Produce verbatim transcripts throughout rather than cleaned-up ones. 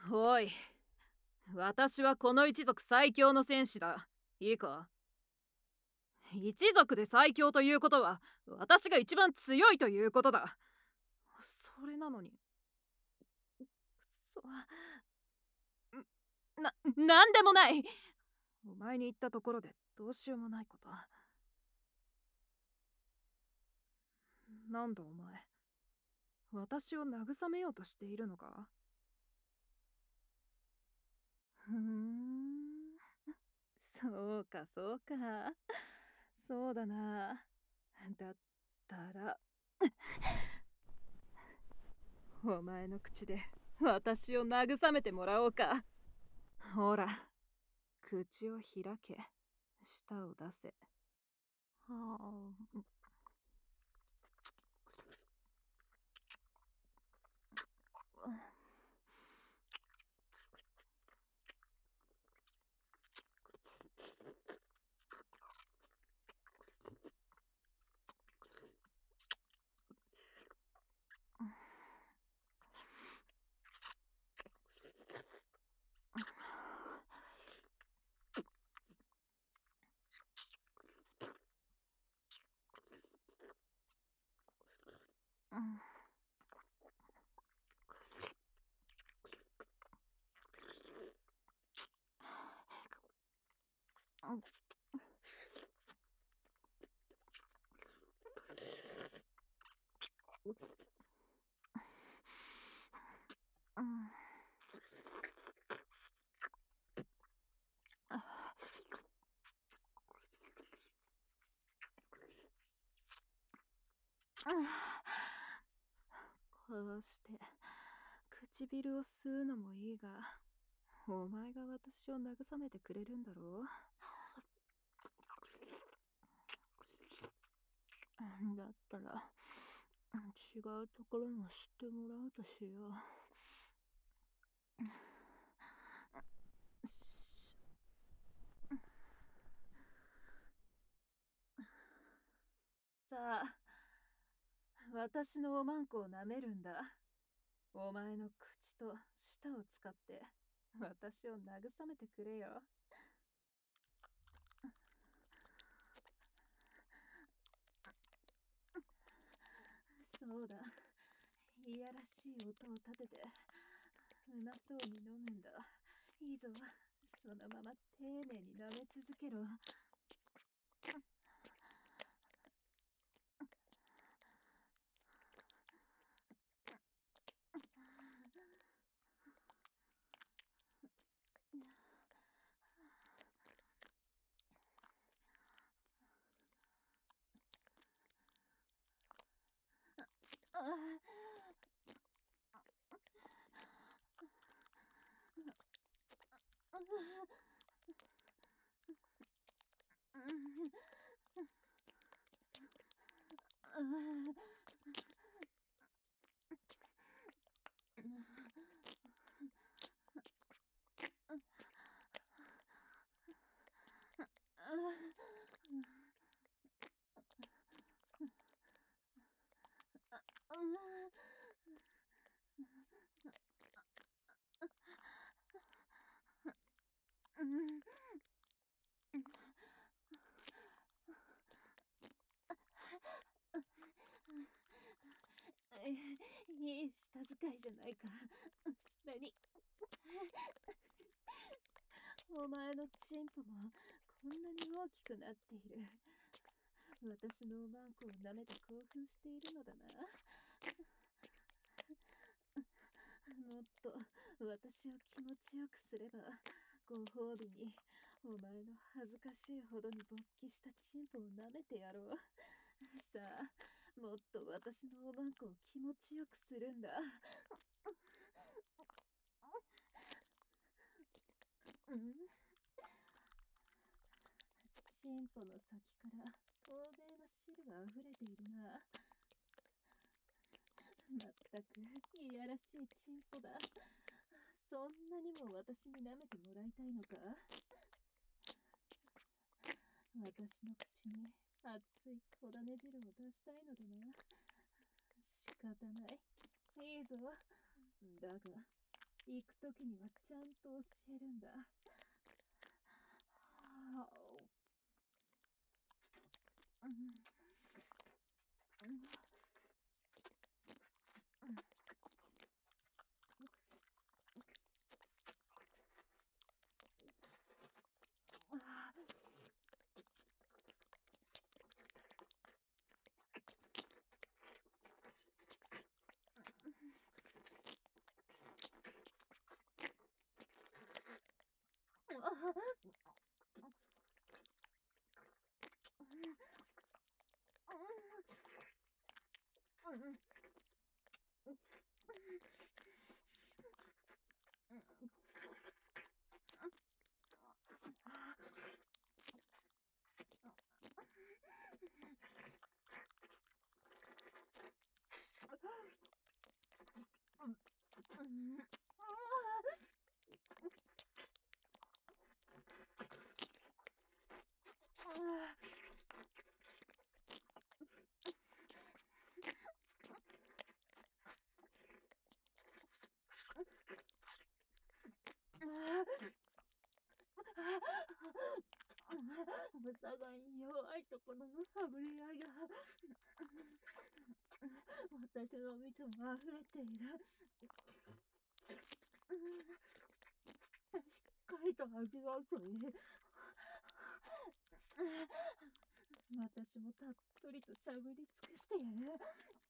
おい、私はこの一族最強の戦士だ。いいか？一族で最強ということは私が一番強いということだ。それなのにそな、なんでもない。お前に言ったところでどうしようもないこと。なんだお前、私を慰めようとしているのか？ふーん、そうかそうか、そうだな。だったらお前の口で私を慰めてもらおうか。ほら、口を開け、舌を出せ。はあ、こうして唇を吸うのもいいが、お前が私を慰めてくれるんだろう。だったら違うところも知ってもらうとしよう。さあ、私のおまんこを舐めるんだ。お前の口と舌を使って私を慰めてくれよ。そうだ、いやらしい音を立ててうまそうに飲むんだ。いいぞ、そのまま丁寧に舐め続けろ。いい舌遣いじゃないか。それにお前のチンポもこんなに大きくなっている。私のおまんこを舐めて興奮しているのだな。もっと私を気持ちよくすれば、ご褒美にお前の恥ずかしいほどに勃起したチンポを舐めてやろう。さあ、もっと私のおまんこを気持ちよくするんだ。うん、チンポの先から透明な汁が溢れているな。まったくいやらしいチンポだ。そんなにも私に舐めてもらいたいのか？私の口に熱い小種汁を出したいのだな。仕方ない。いいぞ。だが、 行くときにはちゃんと教えるんだ。はあ、うん、うん、うん、ああ、うん、うん、うん、お互いに弱いところの探り合いが私の蜜も溢れている。しっかりと味わうといい。私もたっぷりとしゃぶり尽くしてやる。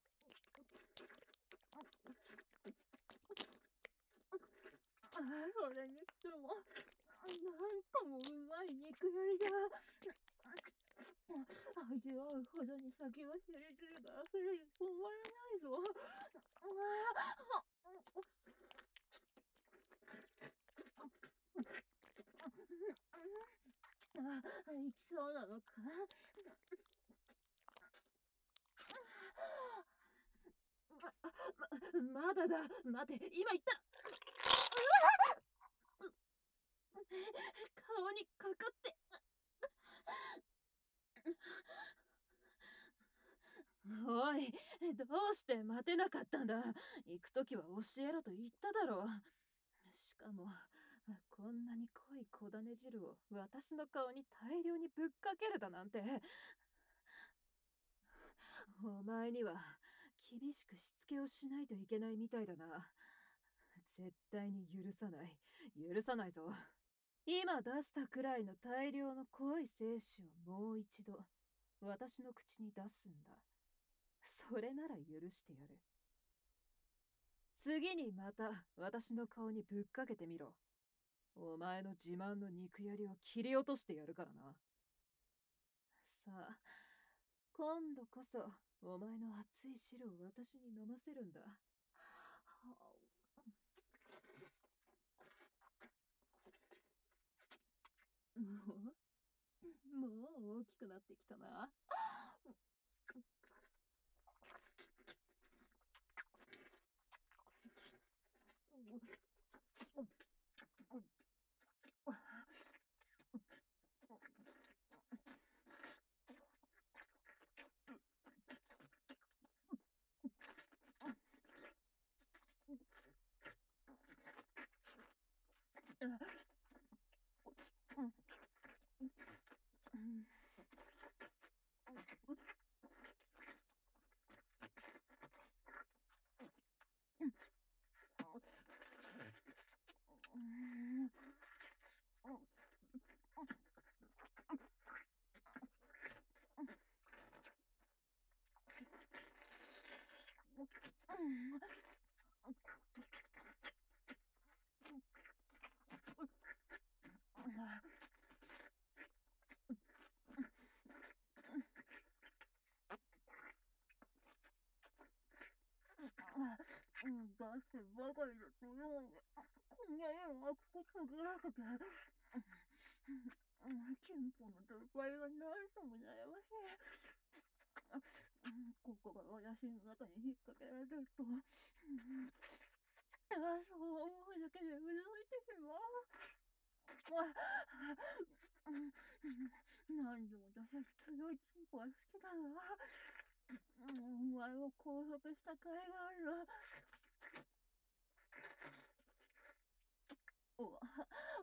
ああ、それにしても、なんともうまい肉よりだ。味わうほどに先走り汁が溢れて止まらないぞ。ああ、行きそうなのか。ま、まだだ。待て、今言った。顔にかかって。おい、どうして待てなかったんだ。行くときは教えろと言っただろう。しかも、こんなに濃い小種汁を私の顔に大量にぶっかけるだなんて。お前には厳しくしつけをしないといけないみたいだな。絶対に許さない。許さないぞ。今出したくらいの大量の濃い精子をもう一度私の口に出すんだ。それなら許してやる。次にまた私の顔にぶっかけてみろ。お前の自慢の肉槍を切り落としてやるからな。さあ、今度こそお前の熱い汁を私に飲ませるんだ。もう、もう大きくなってきたな。出してばかりだと思うが、こんなにもここくぐらせて、チンポの出っ張りがなんとも悩ましい。ここが私の中に引っ掛けられると、ああ、そう思うだけでうずいてしまう。何でも出せる強いチンポは好きだな。お前を拘束した甲斐がある。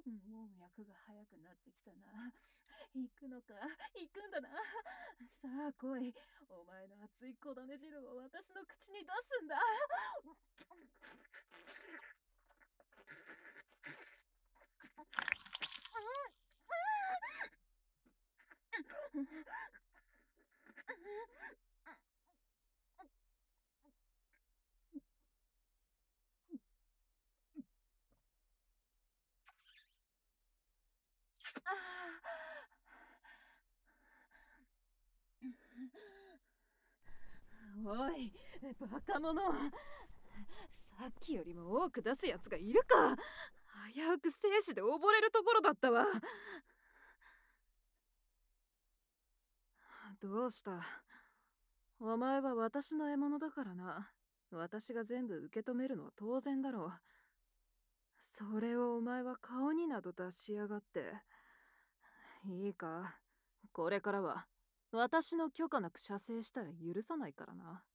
もう脈が速くなってきたな。行くのか、行くんだな。さあ来い。お前の熱い小種汁を私の口に出すんだ。おい、バカ者。さっきよりも多く出すやつがいるか。危うく生死で溺れるところだったわ。どうした？お前は私の獲物だからな。私が全部受け止めるのは当然だろう。それをお前は顔になど出しやがって。いいか、これからは私の許可なく射精したら許さないからな。